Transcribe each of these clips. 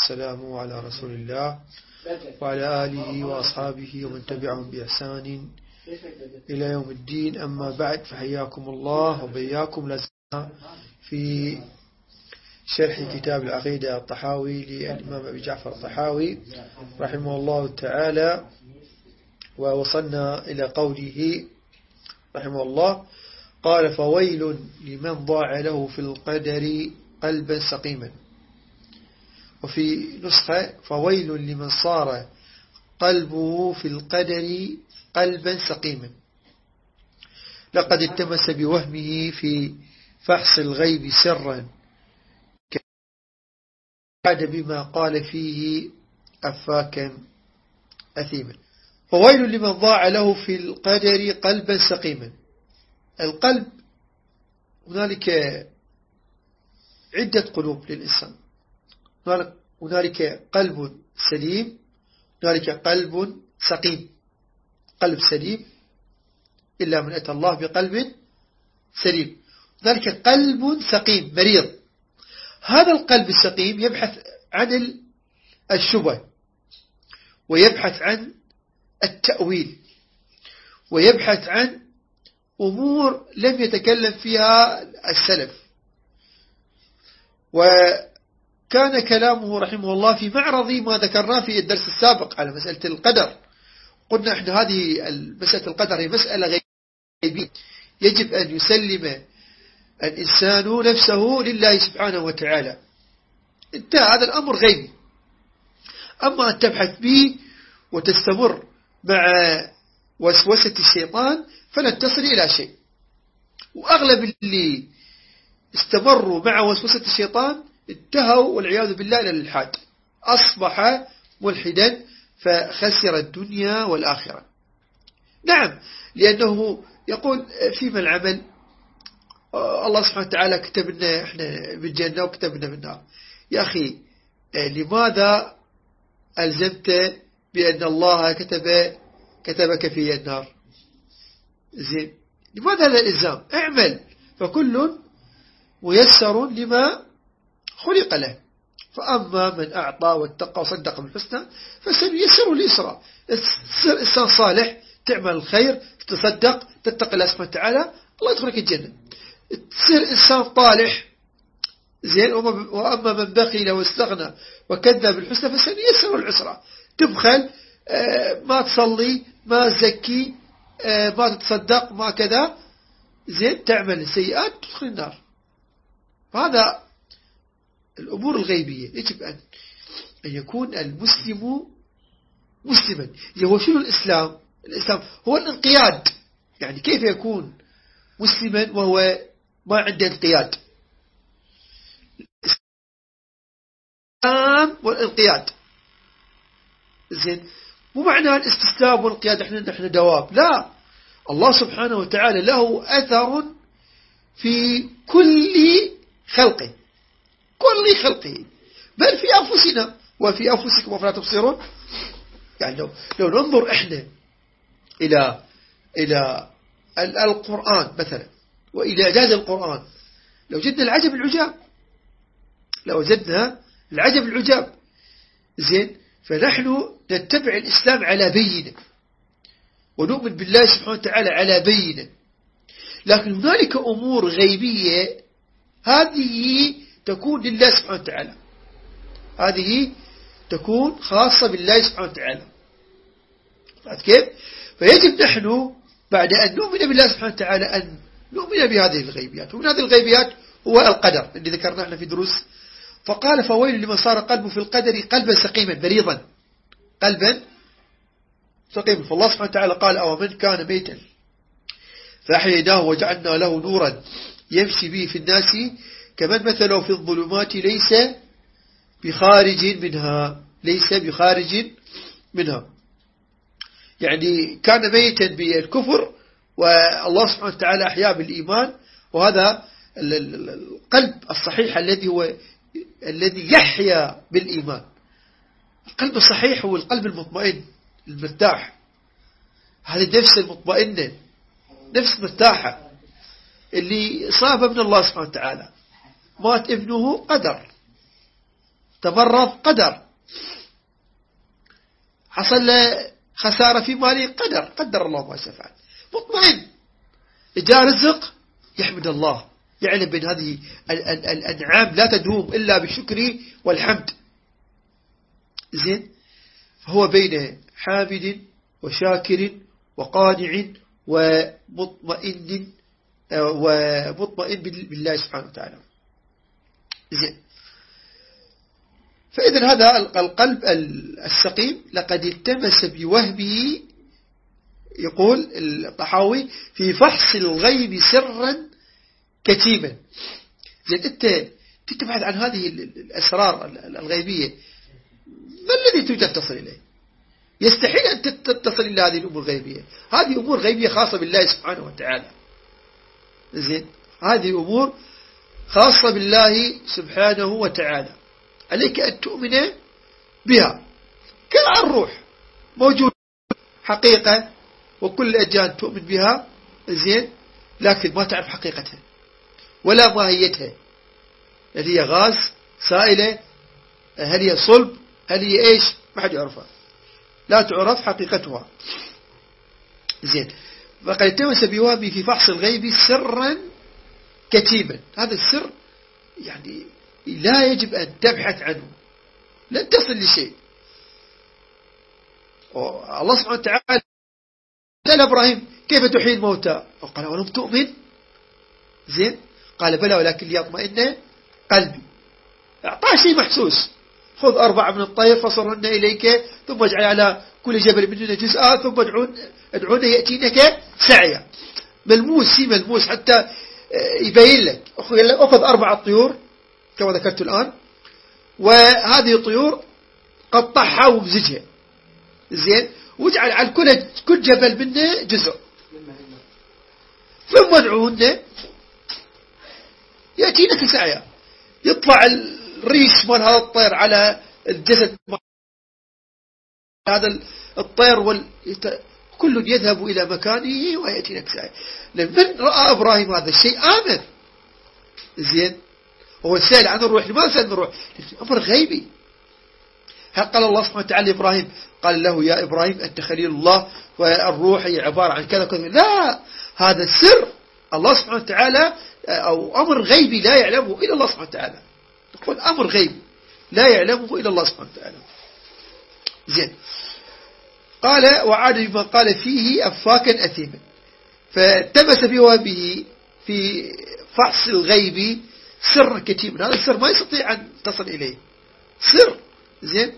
والسلام على رسول الله وعلى آله وأصحابه ومن تبعهم بإحسان إلى يوم الدين. أما بعد، فحياكم الله وبياكم لازلنا في شرح كتاب العقيدة الطحاوي للإمام أبي جعفر الطحاوي رحمه الله تعالى، ووصلنا إلى قوله رحمه الله قال: فويل لمن ضاع له في القدر قلبا سقيما. وفي نسخة: فويل لمن صار قلبه في القدر قلبا سقيما، لقد التمس بوهمه في فحص الغيب سرا كاد بما قال فيه أفاكا أثيما. فويل لمن ضاع له في القدر قلبا سقيما. القلب هنالك عدة قلوب للإنسان، هنالك قلب سليم، هنالك قلب سقيم. قلب سليم إلا من أتى الله بقلب سليم. هنالك قلب سقيم مريض. هذا القلب السقيم يبحث عن الشبه، ويبحث عن التأويل، ويبحث عن أمور لم يتكلم فيها السلف. وكان كلامه رحمه الله في معرض ما ذكرناه في الدرس السابق على مسألة القدر. قلنا احنا هذه مسألة القدر هي مسألة غيبية، يجب أن يسلم الإنسان نفسه لله سبحانه وتعالى. هذا الأمر غيبي. أما أن تبحث به وتستمر مع وسوسة الشيطان فلن تصل إلى شيء. وأغلب اللي استمروا مع وسوسة الشيطان انتهوا والعياذ بالله إلى الإلحاد، أصبح ملحدا فخسر الدنيا والآخرة. نعم، لأنه يقول فيما العمل الله سبحانه وتعالى كتب لنا احنا بالجنة وكتب لنا بالنار. يا أخي، لماذا ألزمت بأن الله كتبك في النار؟ زين، لماذا لا الإلزام؟ اعمل، فكل ميسر لما خلق له. فأما من أعطى واتقى وصدق بالحسنى فسنيسره اليسرى. تصير إنسان صالح، تعمل الخير، تتصدق، تتقي الله سبحانه وتعالى، الله يدخلك الجنة. تصير إنسان طالح، زين، وأما من بخل واستغنى وكذب بالحسنى فسنيسره العسرى. تبخل، ما تصلي، ما تزكي، ما تتصدق، ما كذا، زين، تعمل سيئات تدخل النار. هذا الأمور الغيبية. يجب أن يكون المسلم مسلما. هو شنو الإسلام؟ الإسلام هو الانقياد. يعني كيف يكون مسلما وهو ما عنده انقياد؟ الإسلام والانقياد، زين، مو معنى الاستسلام والانقياد نحن دواب، لا. الله سبحانه وتعالى له أثر في كل خلقه، بل في أنفسنا وفي أنفسكم أفلا تبصرون. يعني لو ننظر إحنا إلى القرآن مثلا وإلى إعجاز القرآن، لو وجدنا العجب العجاب، زين، فنحن نتبع الإسلام على بينة ونؤمن بالله سبحانه وتعالى على بينة. لكن هنالك أمور غيبية هذه تكون لله سبحانه وتعالى، هذه تكون خاصة بالله سبحانه وتعالى. كيف؟ فيجب نحن بعد أن نؤمن بالله سبحانه وتعالى أن نؤمن بهذه الغيبيات. ومن هذه الغيبيات هو القدر اللي ذكرناه احنا في دروس. فقال: فويل لمن صار قلبه في القدر قلبا سقيما مريضا، قلبا سقيما. فالله سبحانه وتعالى قال: أو من كان ميتا فأحييناه وجعلنا له نورا يمشي به في الناس كمن مثله في الظلمات ليس بخارج منها. يعني كان ميتا بالكفر والله سبحانه وتعالى أحياه بالإيمان. وهذا القلب الصحيح الذي يحيا بالإيمان. القلب الصحيح هو القلب المطمئن المرتاح. هذه النفس المطمئنة، نفس مرتاحة، اللي صاب من الله سبحانه وتعالى. مات ابنه قدر، تمرض قدر، حصل له خسارة في ماله قدر الله ما سفعل. مطمئن، جاء رزق يحمد الله، يعلم بأن هذه الأنعام لا تدوم إلا بالشكر والحمد. زين، هو بين حامد وشاكر وقانع ومطمئن بالله سبحانه وتعالى. زين، فإذا هذا القلب السقيم لقد التمس بوهمه، يقول الطحاوي، في فحص الغيب سرا كتيما. زين، أنت تبحث عن هذه الأسرار الغيبية، ما الذي تريد أن تصل إليه؟ يستحيل أن تتصل إلى هذه الأمور الغيبية. هذه أمور غيبية خاصة بالله سبحانه وتعالى. زين، هذه أمور خاصة بالله سبحانه وتعالى، عليك أن تؤمن بها. كالروح موجود حقيقة، وكل الأديان تؤمن بها. زين، لكن ما تعرف حقيقتها ولا ماهيتها. هل هي غاز سائلة؟ هل هي صلب؟ هل هي إيش؟ ما حد يعرفها، لا تعرف حقيقتها. زين، فقد التمس بوهمه في فحص الغيب سرا كتيما. هذا السر يعني لا يجب أن تبحث عنه، لن تصل لشيء. الله سبحانه وتعالى سأل إبراهيم كيف تحيي الموتى؟ قال ولم تؤمن؟ زين، قال بلى ولكن ليطمئن قلبي. أعطاه شيء محسوس. خذ 4 من الطير فصرهن إليك، ثم اجعل على كل جبل منهن جزءا، ثم ادعون يأتينك سعيا. ملموس، شيء ملموس حتى يبين لك. أخذ 4 طيور كما ذكرت الآن، وهذه الطيور قطعها ومزجها. زين، واجعل على كل جبل منه جزء، ثم ادعوهن يأتينك سعيا. يطلع الريش مال هذا الطير على الجسد هذا الطير كل يذهب إلى مكانه ويأتينك سعيا. لمن رأى إبراهيم هذا الشيء آمن. زين، هو سأل عن الروح. لماذا سأل عن الروح؟ أمر غيبي. قال الله سبحانه وتعالى إبراهيم، قال له يا إبراهيم أنت خليل الله، والروح هي عبارة عن كذا وكذا. لا، هذا السر الله سبحانه وتعالى، أو أمر غيبي لا يعلمه إلا الله سبحانه وتعالى. نقول أمر غيبي لا يعلمه إلا الله سبحانه وتعالى. زين، قال وعاد بما قال فيه أفاكا أثيما. فالتمس بوهمه في فحص الغيب سر كتيم. هذا السر ما يستطيع أن تصل إليه، سر. زين،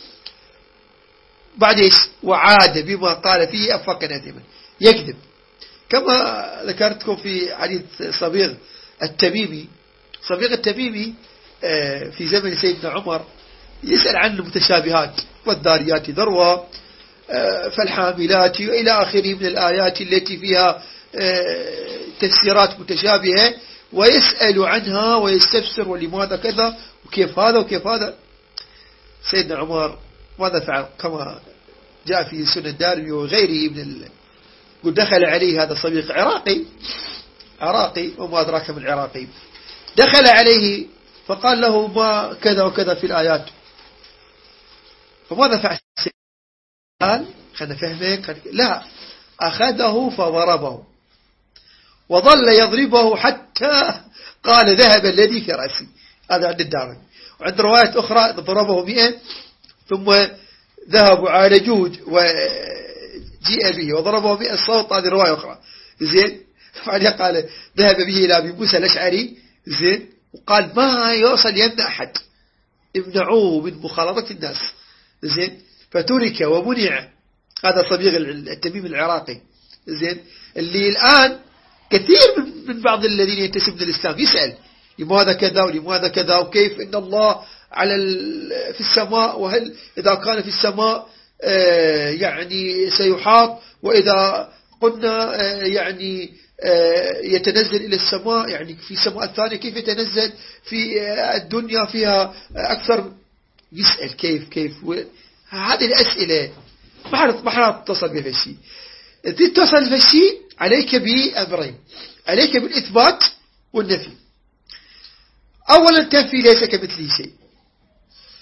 بعد إيش؟ وعاد بما قال فيه أفاكا أثيما، يكذب. كما ذكرتكم في حديث صبيغ التميمي. صبيغ التميمي في زمن سيدنا عمر يسأل عن المتشابهات، والذاريات ذروة، فالحاملات، وإلى آخره من الآيات التي فيها تفسيرات متشابهة، ويسأل عنها ويستفسر ولماذا كذا وكيف هذا وكيف هذا. سيدنا عمر ماذا فعل؟ كما جاء في سنن الدارمي وغيره قد دخل عليه هذا صديق عراقي وما أدراك من العراقي. دخل عليه فقال له ما كذا وكذا في الآيات. فماذا فعل؟ قال خلنا فهمك. لا، أخذه فضربه، وظل يضربه حتى قال ذهب الذي في رأسي. هذا عند الدارمي. وعند رواية أخرى ضربه 100، ثم ذهبوا عالجوه وجيء به وضربه 100 صوت. هذه رواية أخرى. زين، بعدها قال ذهب به إلى أبي موسى الأشعري. زين، وقال ما يوصل يمنع أحد، امنعوه من مخالطة الناس. زين، فترك ومنع. هذا صبيغ التميم العراقي. زين، اللي الآن كثير من بعض الذين ينتسبون للإسلام يسأل لماذا كذا ولماذا كذا، وكيف إن الله على في السماء، وهل إذا كان في السماء يعني سيحاط، وإذا قلنا يعني يتنزل إلى السماء، يعني في السماء الثانية كيف يتنزل في الدنيا فيها أكثر. يسأل كيف هذه الأسئلة ما حد تتصل بها الشيء. تتصل بالشيء عليك بأمرين: عليك بالإثبات والنفي. أولا تنفي ليس كمثله شيء.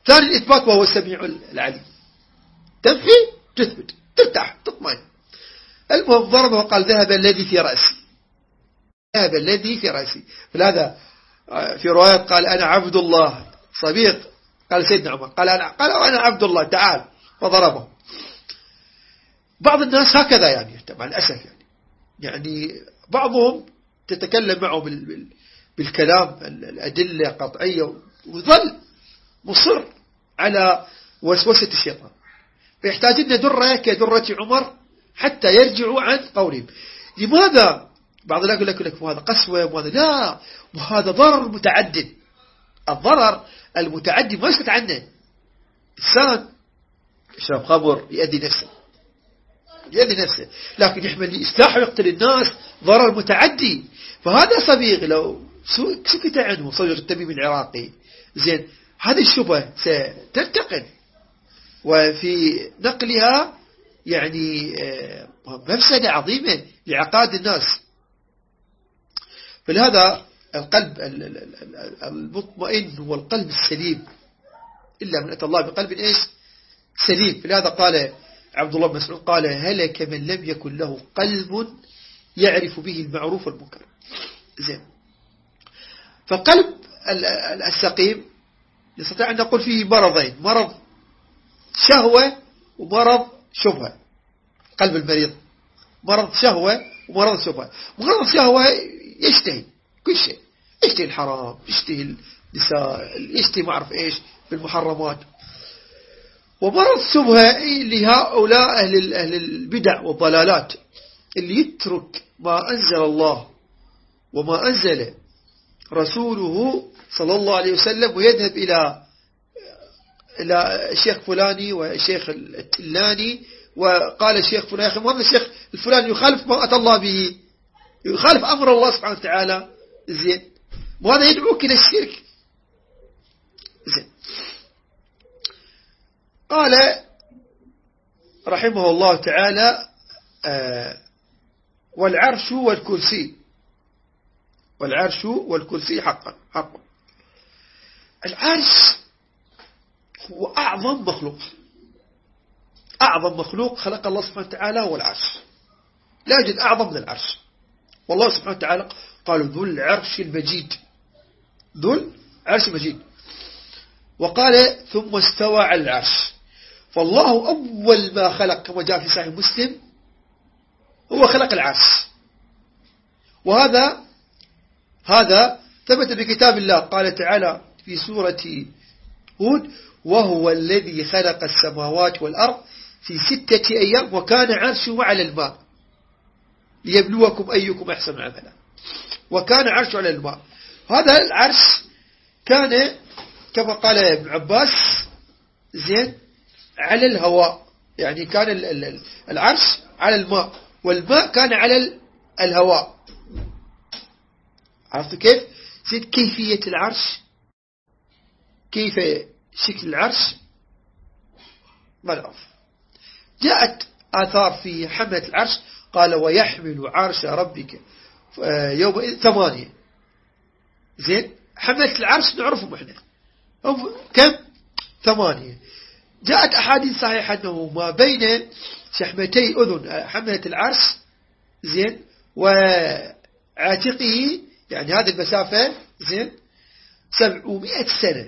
ثاني الإثبات وهو السميع العليم. تنفي تثبت ترتاح تطمئن. المهم ضربه وقال ذهب الذي في رأسي، ذهب الذي في رأسي. فلهذا في روايات قال أنا عبد الله صديق، قال سيدنا عمر قال أنا عبد الله تعال، فضربه. بعض الناس هكذا يعني مع الأسف يعني بعضهم تتكلم معه بالكلام الأدلة قطعية وظل مصر على وسوسة الشيطان، فيحتاج لنا درة كدرة عمر حتى يرجعوا عن قولهم. لماذا؟ بعض الناس يقول لك وهذا قسوة وهذا لا، وهذا ضرر متعدد. الضرر المتعدد ما يسكت عنه. إنسان يشرب خمر يؤذي نفسه، لكن يحمل لإصلاح ويقتل الناس ضرر متعدي. فهذا صبيغ لو سكت عنه صدر التميم العراقي زين، هذه الشبهة ستنتقل وفي نقلها يعني مفسدة عظيمة لعقاد الناس. فلهذا القلب المطمئن هو القلب السليم، إلا من أتى الله بقلب إيش سليم. فلهذا قال عبد الله بن مسعود قال هلك من لم يكن له قلب يعرف به المعروف والمنكر. زين، فقلب السقيم نستطيع أن نقول فيه مرضين، مرض شهوة ومرض شبهة. قلب المريض مرض شهوة ومرض شبهة. مرض شهوة يشتهي كل شيء، يشتهي الحرام، يشتهي النساء، يشتهي ما أعرف إيش بالمحرمات. ومرض شبهة لهؤلاء أهل البدع والضلالات اللي يترك ما أنزل الله وما أنزل رسوله صلى الله عليه وسلم ويذهب إلى الشيخ فلاني والشيخ التلاني، وقال الشيخ فلان يا أخي هذا الشيخ الفلاني يخالف ما أتى الله به، يخالف أمر الله سبحانه وتعالى. زين، وهذا يدعوك إلى الشرك. زين، قال رحمه الله تعالى والعرش والكرسي حقا. العرش هو أعظم مخلوق خلق الله سبحانه وتعالى هو العرش. لا يوجد أعظم من العرش. والله سبحانه وتعالى قال ذو العرش المجيد، وقال ثم استوى على العرش. فالله أول ما خلق كما جاء في صحيح مسلم هو خلق العرش. وهذا ثبت بكتاب الله. قال تعالى في سورة هود وهو الذي خلق السماوات والأرض في 6 أيام وكان عرشه على الماء ليبلوكم أيكم أحسن عملا. وكان عرشه على الماء. هذا العرش كان كما قال ابن عباس زين على الهواء، يعني كان العرش على الماء والماء كان على الهواء. عرفتوا كيف؟ زين، كيفية العرش، كيف شكل العرش ما نعرف. جاءت آثار في حملة العرش قال ويحمل عرش ربك يوم 8. زين، حملة العرش نعرفهم احنا كم 8. جاءت أحاديث صحيحة أنه ما بين شحمتي أذن حملة العرش زين وعاتقه يعني هذه المسافة زين 700 سنة.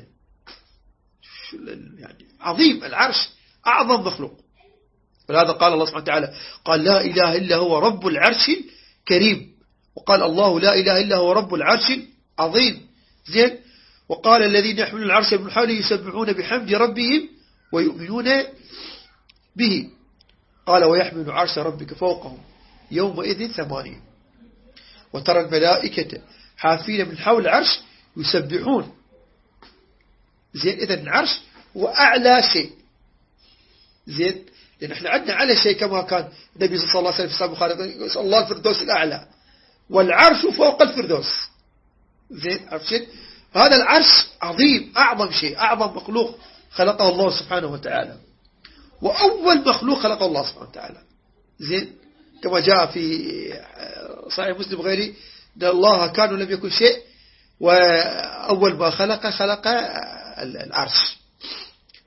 يعني عظيم العرش، أعظم مخلوق. ولهذا قال الله سبحانه وتعالى قال لا إله إلا هو رب العرش الكريم، وقال الله لا إله إلا هو رب العرش العظيم. زين، وقال الذين يحملون العرش من حوله يسبحون بحمد ربهم ويؤمنون به. قال ويحمل عرش ربك فوقهم يومئذ 8. وترى الملائكة حافين من حول العرش يسبحون. زين، إذن العرش هو أعلى شيء. زين، لأن احنا عندنا على شيء كما كان النبي صلى الله عليه وسلم في صحيح البخاري يسأل الله الفردوس الأعلى والعرش فوق الفردوس. زين، عرفت؟ هذا العرش عظيم، أعظم شيء، أعظم مخلوق خلقه الله سبحانه وتعالى، وأول مخلوق خلقه الله سبحانه وتعالى. زين، كما جاء في صحيح مسلم غيري أن الله كان ولم يكن شيء، وأول ما خلق العرش.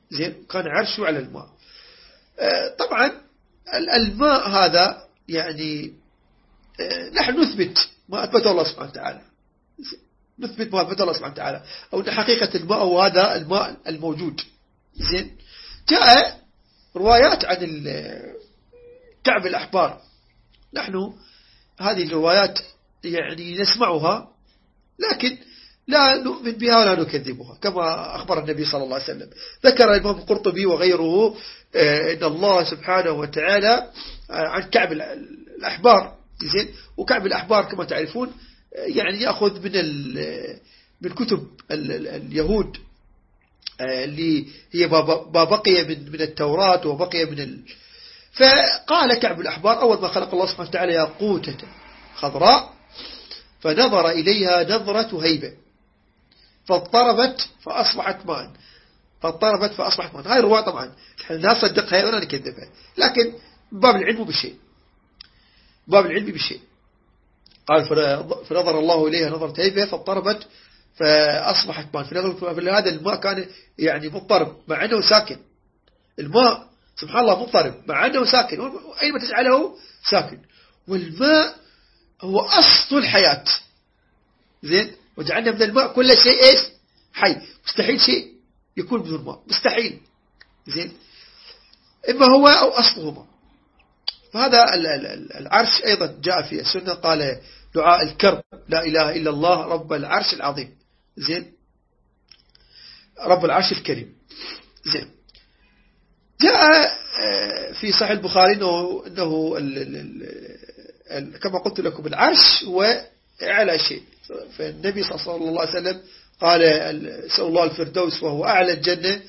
زين، كان عرشه على الماء. طبعا الماء هذا يعني نحن نثبت ما أثبته الله سبحانه وتعالى، نثبت ما أثبته الله سبحانه وتعالى، أو أن حقيقة الماء هو هذا الماء الموجود. زين، جاء روايات عن كعب الأحبار، نحن هذه الروايات يعني نسمعها لكن لا نؤمن بها ولا نكذبها، كما أخبر النبي صلى الله عليه وسلم. ذكر الإمام القرطبي وغيره إن الله سبحانه وتعالى عن كعب الأحبار. زين، وكعب الأحبار كما تعرفون يعني يأخذ من كتب اليهود اللي هي ما بقي من التوراة وبقي فقال كعب الأحبار: أول ما خلق الله سبحانه وتعالى ياقوتة خضراء فنظر إليها نظرة هيبة فاضطربت فأصبحت ماء، فاضطربت فأصبحت ماء. هاي الرواية طبعا لا نصدقها ولا نكذبها، لكن باب العلم بالشيء، باب العلم بالشيء. قال: فنظر الله إليها نظرة هيبة فاضطربت فأصبحت ماء. فهذا الماء كان يعني مضطرب مع أنه ساكن. الماء سبحان الله مضطرب مع أنه ساكن، أينما تجعله ساكن. والماء هو أصل الحياة. زين، وجعلنا من الماء كل شيء إيش؟ حي. مستحيل شيء يكون بدون ماء، مستحيل. زين، إما هو أو أصلهما. فهذا العرش أيضا جاء في السنة، قال دعاء الكرب: لا إله إلا الله رب العرش العظيم. زين، رب العرش الكريم. زين، جاء في صحيح البخاري أنه كما قلت لكم العرش هو أعلى شيء. فالنبي صلى الله عليه وسلم قال: سأل الله الفردوس وهو أعلى الجنة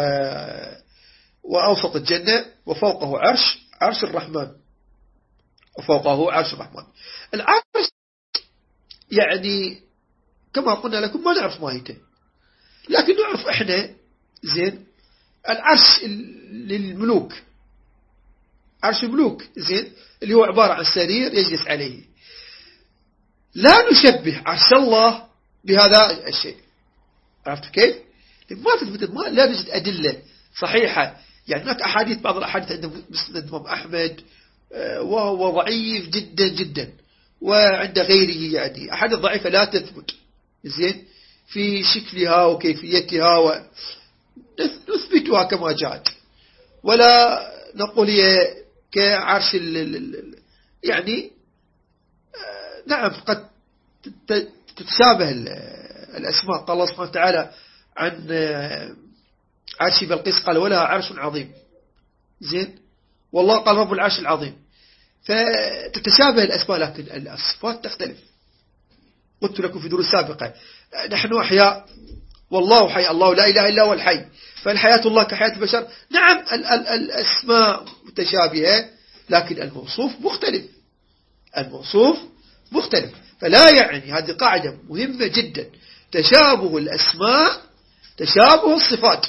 وأوسط الجنة وفوقه عرش الرحمن، وفوقه عرش الرحمن. العرش يعني كما قلنا لكم ما نعرف ماهيته، لكن نعرف إحنا. زين، العرش للملوك، عرش الملوك. زين، اللي هو عبارة عن سرير يجلس عليه. لا نشبه عرش الله بهذا الشيء. عرفت كيف؟ ما تثبت، لا نجد أدلة صحيحة. يعني هناك أحاديث، بعض الأحاديث عند مسند الإمام أحمد وهو ضعيف جدا جدا، وعند غيره يعني أحاديث ضعيفة لا تثبت. زين، في شكلها وكيفيتها نثبتها كما جاءت، ولا نقول هي كعرش يعني نعم قد تتشابه الأسماء. قال الله سبحانه وتعالى عن عرش بلقيس قال: ولها عرش عظيم. زين، والله قال: رب العرش العظيم. فتتشابه الأسماء لكن الصفات تختلف. قلت لكم في دروس سابقة نحن أحياء والله حي، الله لا إله إلا هو الحي، فالحياة الله كحياة البشر. نعم الأسماء متشابهة لكن الموصوف مختلف، الموصوف مختلف. فلا يعني، هذه قاعدة مهمة جدا، تشابه الأسماء تشابه الصفات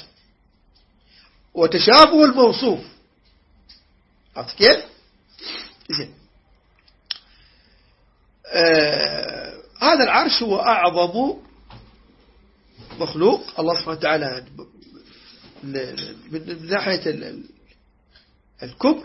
وتشابه الموصوف. عرفت كيف؟ زين، هذا العرش هو أعظم مخلوق الله سبحانه وتعالى من ناحية الكبر.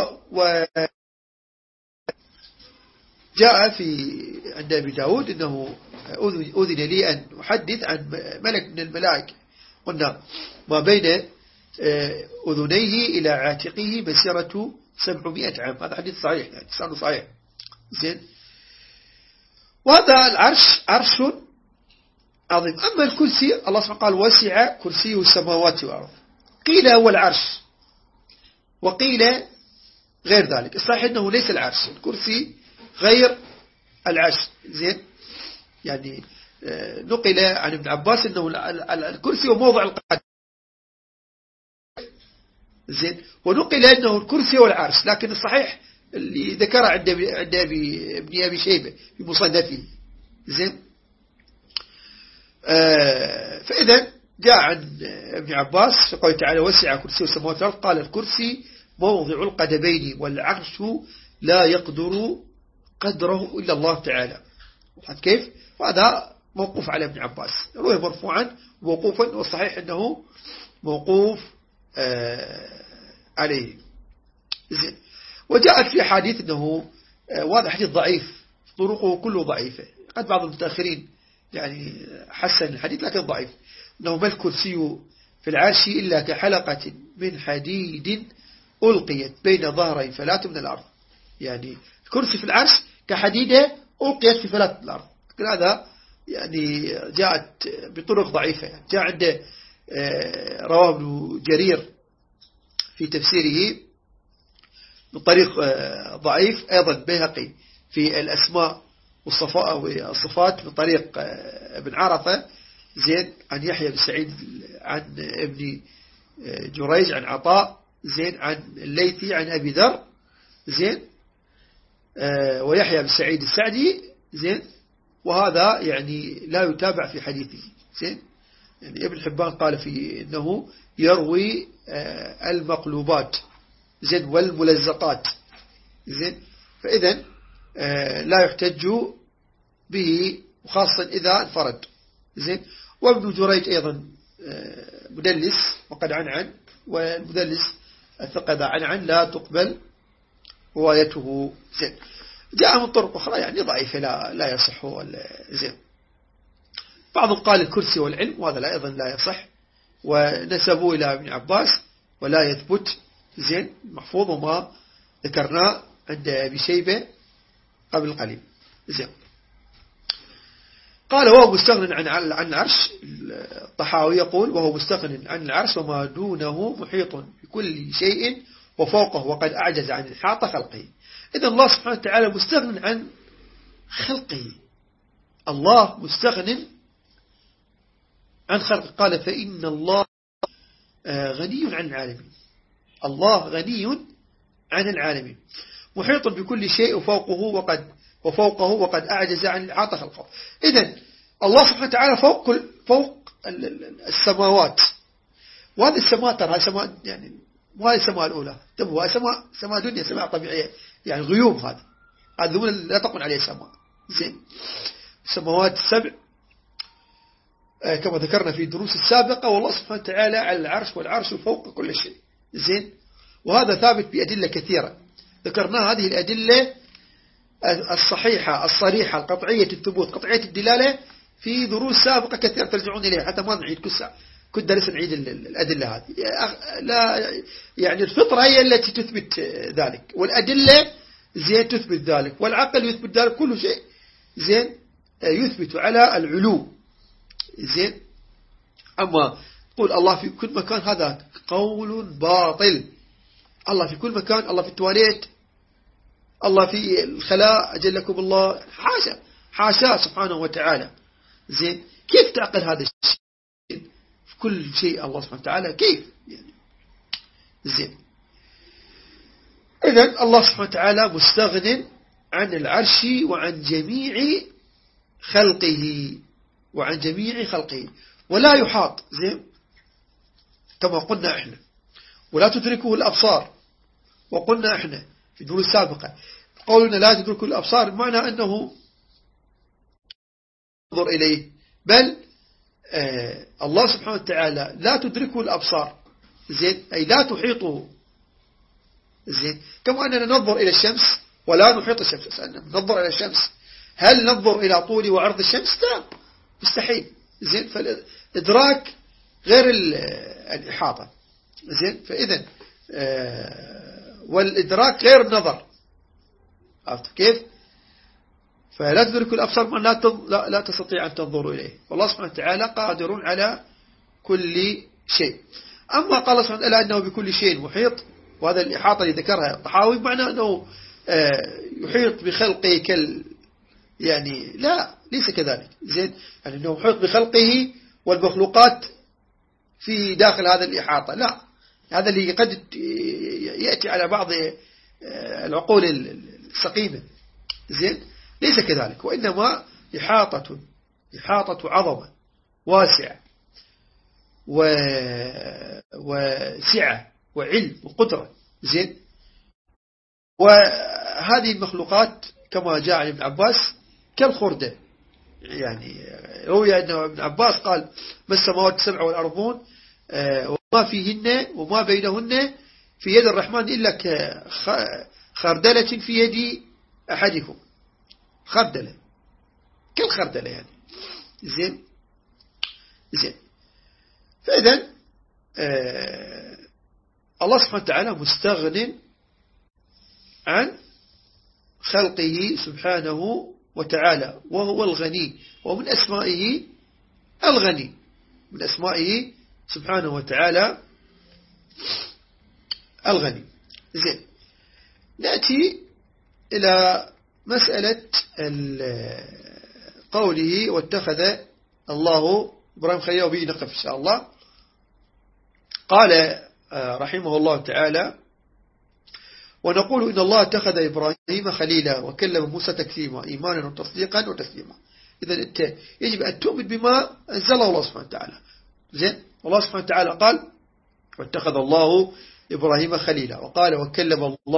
جاء عند أبي داود إنه أذن لي أن أحدث عن ملك من الملائكة، قلنا ما بين أذنيه إلى عاتقه مسيرة 700 عام. هذا حديث صحيح، يعني لسانه صحيح. زين، وهذا العرش عرش عظيم. أما الكرسي، الله سبحانه قال: وسع كرسيه السماوات والأرض. قيل هو العرش وقيل غير ذلك. الصحيح أنه ليس العرش، الكرسي غير العرش. زين، يعني نقل عن ابن عباس أنه الكرسي هو موضع القدم. زين، ونقل أنه الكرسي هو العرش، لكن الصحيح اللي ذكر عند ابن أبي شيبة في مصنفه. زين، فإذا جاء عن ابن عباس في قوله تعالى: وسع كرسي السماوات والأرض، قال: الكرسي موضع القدمين والعرش لا يقدر قدره إلا الله تعالى. كيف؟ وهذا موقوف على ابن عباس، روي مرفوعا وموقوفا، والصحيح أنه موقوف عليه. زين. وجاءت في حديث أنه وهذا حديث ضعيف، طرقه كله ضعيفة، قد بعض المتأخرين يعني حسن الحديث لكن ضعيف، أنه ما الكرسي في العرش إلا كحلقة من حديد ألقيت بين ظهري فلات من الأرض. يعني الكرسي في العرش كحديدة ألقيت في فلات من الأرض. لكن هذا يعني جاءت بطرق ضعيفة. يعني جاء عنده رواه ابن جرير في تفسيره بطريق ضعيف، أيضا بيهقي في الأسماء والصفات من طريق ابن عرفة زين عن يحيى بن سعيد عن ابن جريج عن عطاء زين عن الليثي عن أبي ذر زين ويحيى بن سعيد السعدي زين. وهذا يعني لا يتابع في حديثه زين. يعني ابن حبان قال فيه إنه يروي المقلوبات زين والملزقات زين. فإذا لا يحتج به وخاصة إذا انفرد زين. وابن جريج أيضا مدلس وقد عنعن، والمدلس الثقة إذا عنعن لا تقبل روايته زين. جاء من طرق أخرى يعني ضعيفة لا يصح زين. بعضهم قال الكرسي والعلم، وهذا لا أيضا لا يصح، ونسبوا إلى ابن عباس ولا يثبت زين. محفوظ وما ذكرناه عند أبي شيبة قبل قليل زين. قال وهو مستغن عن العرش. الطحاوي يقول وهو مستغن عن العرش وما دونه محيط بكل شيء وفوقه وقد أعجز عن إحاطة خلقه. إذن الله سبحانه وتعالى مستغن عن خلقه. الله مستغن عن خلقه. قال فإن الله غني عن العالمين. الله غني عن العالمين محيط بكل شيء وفوقه وقد أعجز عن إحاطة خلقه. إذن الله سبحانه وتعالى فوق السماوات. وهذه السماء ترى سماء يعني مو هذه السماء الأولى، تبغى سماء دنيا، سماء طبيعية يعني غيوم. هذه لا تقول عليه سماء زين. السماوات السبع كما ذكرنا في الدروس السابقة، والله سبحانه وتعالى على العرش والعرش فوق كل شيء زين. وهذا ثابت بأدلة كثيرة ذكرنا هذه الأدلة الصحيحة الصريحة القطعية الثبوت قطعية الدلالة في دروس سابقة كثيرة ترجعون إليها حتى ما نعيد كل درس نعيد الأدلة هذه. لا يعني الفطرة هي التي تثبت ذلك، والأدلة زين تثبت ذلك، والعقل يثبت ذلك، كل شيء زين يثبت على العلو زين. أما قول الله في كل مكان هذا قول باطل. الله في كل مكان، الله في التواليت، الله في الخلاء أجلكم الله، حاشا سبحانه وتعالى زين. كيف تعقل هذا الشيء في كل شيء الله سبحانه وتعالى؟ كيف يعني زين. إذن الله سبحانه وتعالى مستغن عن العرش وعن جميع خلقه ولا يحاط زين كما قلنا احنا، ولا تدركه الأبصار. وقلنا احنا في الدروس السابقة قولنا لا تدركه الأبصار معنى أنه ننظر إليه، بل الله سبحانه وتعالى لا تدركه الأبصار زين، أي لا تحيطه زين. كما أننا ننظر إلى الشمس ولا نحيط الشمس. ننظر إلى الشمس، هل ننظر إلى طول وعرض الشمس؟ لا، مستحيل زين. فالإدراك غير الإحاطة زين. فإذن والإدراك غير النظر. عرفت كيف؟ فلا تدرك الأبصار لا تستطيع أن تنظر إليه، والله سبحانه وتعالى قادر على كل شيء. أما قال سبحانه وتعالى أنه بكل شيء محيط، وهذا الإحاطة اللي ذكرها الطحاوي معنى أنه يحيط بخلقه يعني لا، ليس كذلك زين. يعني أنه يحيط بخلقه والمخلوقات في داخل هذا الإحاطة، لا، هذا اللي قد يأتي على بعض العقول السقيمة زين. ليس كذلك، وإنما إحاطة عظمة واسعة وسعة وعلم وقدرة زين. وهذه المخلوقات كما جاء عن ابن عباس كالخردة. يعني روي أن ابن عباس قال ما السماوات السبع والأرضون ما فيهن وما بينهن في يد الرحمن إلا كخردلة في يد أحدكم. خردلة كالخردلة يعني. زين. فإذا الله سبحانه وتعالى مستغن عن خلقه سبحانه وتعالى، وهو الغني، ومن أسمائه الغني، من أسمائه سبحانه وتعالى الغني. زين. نأتي إلى مسألة قوله واتخذ الله إبراهيم خليلا، وبه نقف إن شاء الله. قال رحمه الله تعالى: ونقول إن الله اتخذ إبراهيم خليلا وكلم موسى تكليما إيمانا وتصديقا وتسليما. إذا أنت يجب أن تؤمن بما أنزله الله سبحانه وتعالى. زين. الله سبحانه وتعالى قال: واتخذ الله إبراهيم خليلا، وقال: وكلم الله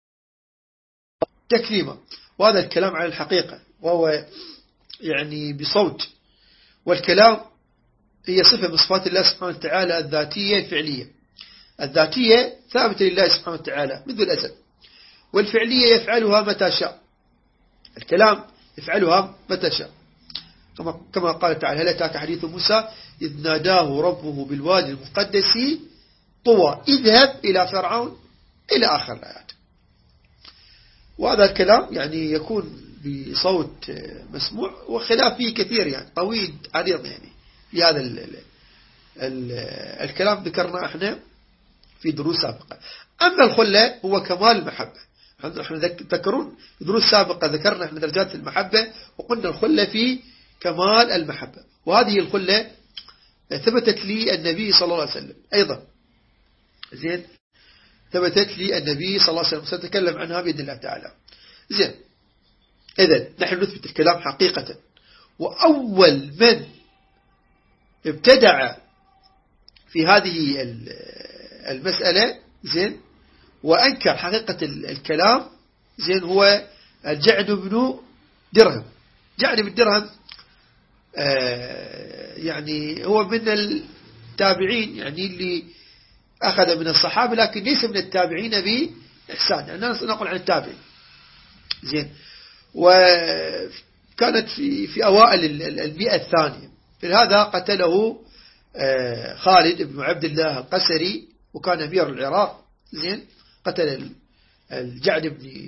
تكليما. وهذا الكلام على الحقيقة، وهو يعني بصوت، والكلام هي صفة من صفات الله سبحانه وتعالى الذاتية الفعلية. الذاتية ثابتة لله سبحانه وتعالى منذ الأزل، والفعلية يفعلها متى شاء. الكلام يفعلها متى شاء، كما قال تعالى: هل أتاك حديث موسى إذ ناداه ربه بالوادي المقدس طوى اذهب إلى فرعون، إلى آخر الآيات. وهذا الكلام يعني يكون بصوت مسموع، وخلاف فيه كثير يعني طويل عريض يعني في هذا الكلام ذكرنا احنا في دروس سابقة. أما الخلة هو كمال المحبة. احنا تذكرون دروس سابقة ذكرنا احنا درجات المحبة، وقلنا الخلة في كمال المحبة، وهذه الخلة ثبتت لي النبي صلى الله عليه وسلم أيضا. زين. ثبتت لي النبي صلى الله عليه وسلم، سنتكلم عنها بإذن الله تعالى. زين. إذن نحن نثبت الكلام حقيقة. وأول من ابتدع في هذه المسألة زين وأنكر حقيقة الكلام زين هو الجعد بن درهم. جعد بن درهم يعني هو من التابعين، يعني اللي أخذ من الصحابة، لكن ليس من التابعين بإحسان، يعني نقول عن التابعين. زين. وكانت في أوائل المئة الثانية. في هذا قتله خالد بن عبد الله القسري، وكان أمير العراق. زين. قتل الجعد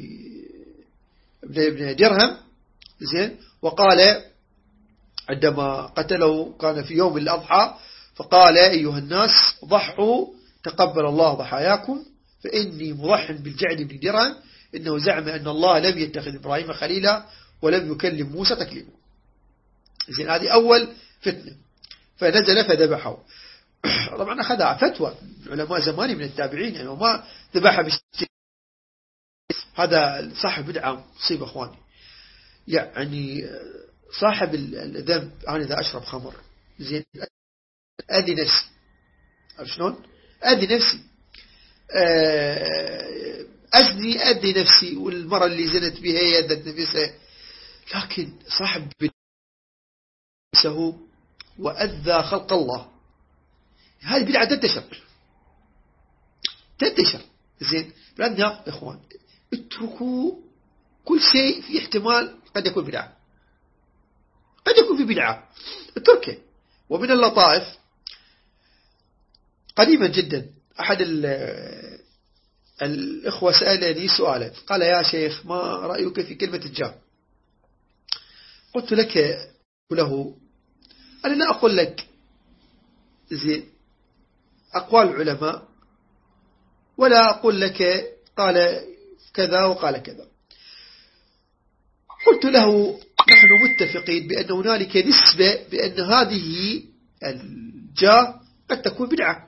بن درهم. زين. وقال عندما قتله كان في يوم الأضحى، فقال: أيها الناس ضحوا تقبل الله ضحاياكم، فإني مضح بالجعد بن درهم، إنه زعم أن الله لم يتخذ إبراهيم خليلا ولم يكلم موسى تكليما. زين. هذه أول فتنة. فنزل فذبحه. طبعا أخذها فتوى علماء زماني من التابعين، يعني وما ذبحها هذا صاحب بدعة مصيبة أخواني. يعني صاحب الذنب، أنا إذا أشرب خمر زين أذي نفسي. شلون؟ أذي نفسي. أزني أذي نفسي، والمرة اللي زنت بها يذت نفسها. لكن صاحب نفسه وأذى خلق الله، هذه بدعة تنتشر. زين. لأنها إخوان اتركوا كل شيء في احتمال قد يكون بدعة، قد يكون في بدعة، اتركه. ومن اللطائف قريبا جدا أحد الإخوة سألني سؤالا، قال: يا شيخ ما رأيك في كلمة الجاه؟ قلت له أنا لا أقول لك زين أقوال العلماء، ولا أقول لك قال كذا وقال كذا. قلت له: نحن متفقين بأن هنالك نسبة بأن هذه الجاه قد تكون بدعة.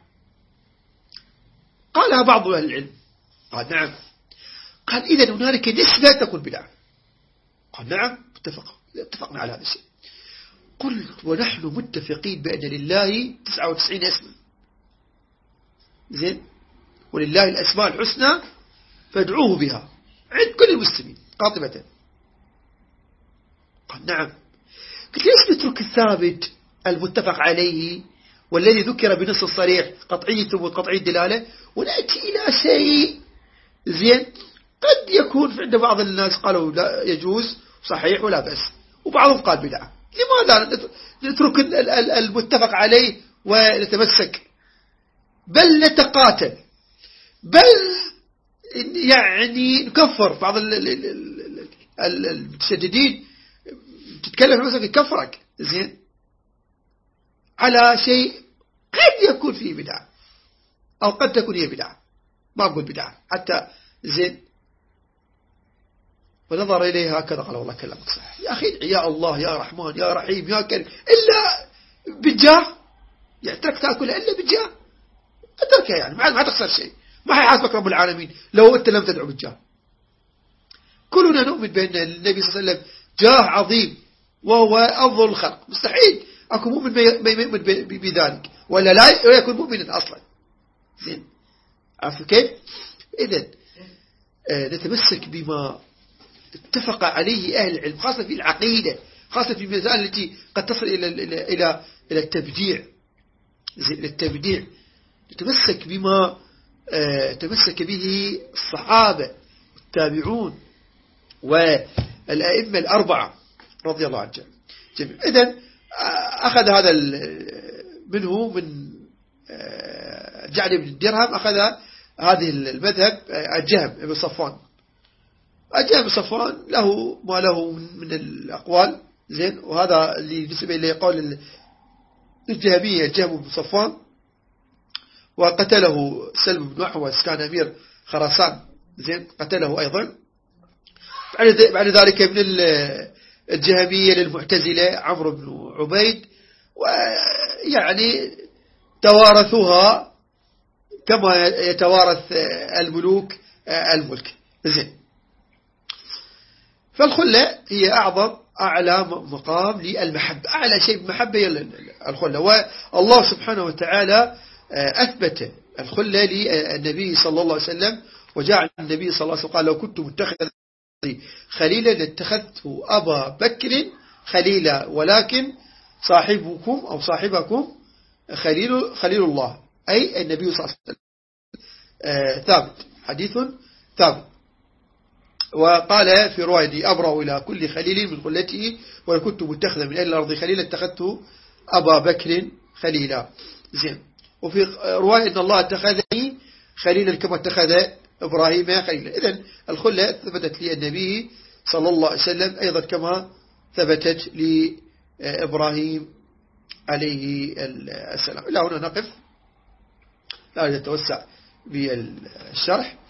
قالها بعض أهل العلم. قال: نعم. قال: إذن هنالك نسبة تكون بدعة. قال: نعم اتفقنا على هذا الشيء. قلت: ونحن متفقين بأن لله 99 اسما. زين. ولله الأسماء الحسنى فادعوه بها عند كل المسلمين قاطبة. قال: نعم. قلت: ليش نترك الثابت المتفق عليه والذي ذكر بنص الصريح قطعي الثبوت قطعي الدلالة، ونأتي إلى شيء زين قد يكون عند بعض الناس قالوا لا يجوز صحيح ولا بأس، وبعضهم قال بدعة. لماذا نترك المتفق عليه ونتمسك، بل نتقاتل، بل يعني نكفر بعض المتشددين، تتكلم عن مسك يكفرك زين على شيء قد يكون فيه بدعة أو قد تكون هي بدعة، ما أقول بدعة حتى زين، ونظر إليها هكذا قال والله كلامك صح يا أخي، يا الله يا رحمن يا رحيم يا كريم، إلا بالجاه يعني ترك تأكلها إلا بالجاه، اتركها يعني ما تخسر شيء، ما حيحاسبك رب العالمين لو أنت لم تدعو بالجاه. كلنا نؤمن بأن النبي صلى الله عليه وسلم جاه عظيم وهو أفضل الخلق، مستحيل أكون مؤمن ما يؤمن بذلك ولا لا يكون مؤمنا أصلا زين. عرفت كيف؟ إذن نتمسك بما اتفق عليه أهل العلم، خاصة في العقيدة، خاصة في المسائل التي قد تصل إلى التبديع زين، التبديع نتمسك بما تمسك به الصحابة والتابعون والأئمة الأربعة رضي الله عنهم جميعا. إذن أخذ هذا منه من جعل بن الدرهم، أخذ هذه المذهب الجهم بن صفوان. الجهم بن صفوان له ما له من الأقوال زين، وهذا اللي نسبة إليه قول الجهمية الجهم بن صفوان، وقتله سلم بن أحوس كان أمير خراسان زين، قتله أيضا. بعد ذلك من الجهمية للمعتزلة عمرو بن عبيد، ويعني توارثوها كما يتوارث الملوك الملك زين. فالخلة هي أعلى مقام للمحبة، أعلى شيء بمحبة الخلة، والله سبحانه وتعالى أثبت الخلة للنبي صلى الله عليه وسلم، وجعل النبي صلى الله عليه وسلم قال لو كنت متخذا خليلا لاتخذته أبا بكر خليلا، ولكن صاحبكم أو صاحبكم خليل الله، أي النبي صلى الله عليه وسلم. ثابت، حديث ثابت. وقال في رواية أبرأ إلى كل خليل من خلته، ولو كنت متخذا من أهل الأرض خليلا اتخذته أبا بكر خليلا زين. وفي رواية أن الله اتخذني خليلا كما اتخذ إبراهيم خليلا. إذن الخلة ثبتت للنبي صلى الله عليه وسلم أيضا كما ثبتت لإبراهيم عليه السلام. إلى هنا نقف، لا نتوسع بالشرح.